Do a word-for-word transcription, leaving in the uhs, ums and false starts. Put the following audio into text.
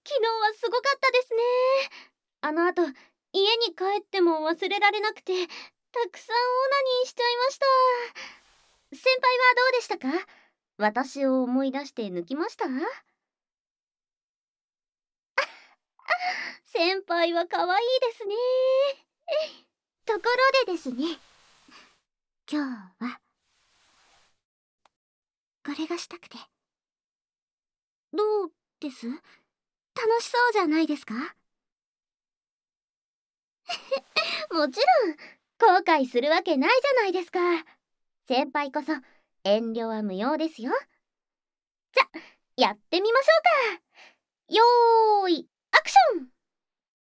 昨日はすごかったですね。あの後、家に帰っても忘れられなくて、たくさんオナニーしちゃいました。先輩はどうでしたか？私を思い出して抜きました？先輩は可愛いですね。ところでですね、今日はこれがしたくて。どうです？楽しそうじゃないですか？もちろん後悔するわけないじゃないですか。先輩こそ遠慮は無用ですよ。じゃ、やってみましょうか。よーい、アクション！